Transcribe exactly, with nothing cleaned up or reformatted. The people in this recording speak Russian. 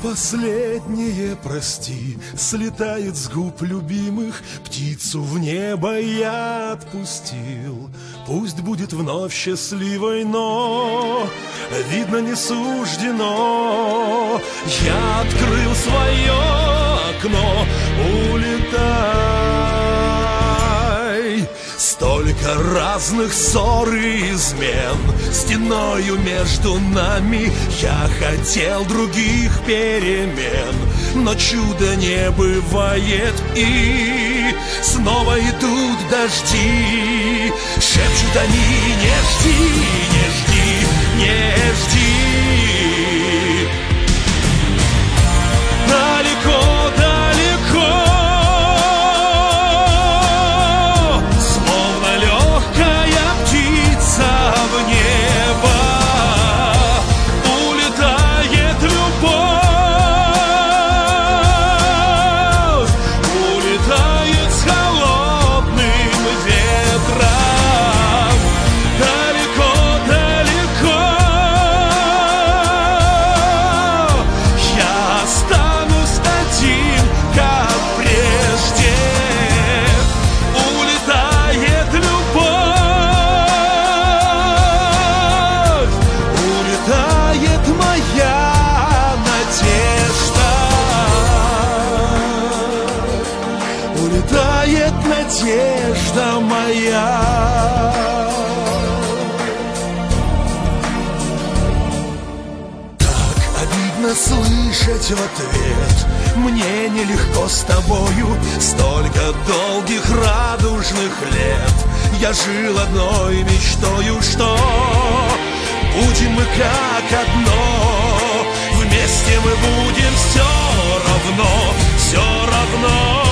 Последнее прости слетает с губ любимых, птицу в небо я отпустил. Пусть будет вновь счастливой, но видно не суждено. Я открыл свое окно, улетай. Столько разных ссор и измен стеною между нами. Я хотел других перемен, но чуда не бывает. И снова идут дожди, шепчут они: не жди, не жди, не жди. Далеко, далеко, словно легкая птица в небо, улетает любовь, улетает с холодным ветром. Далеко, далеко я останусь один, как прежде. Улетает любовь, улетает моя надежда, улетает надежда моя. Так обидно слышать в ответ: мне нелегко с тобою. Столько долгих радужных лет я жил одной мечтою, что будем мы как одно, вместе мы будем все равно, все равно.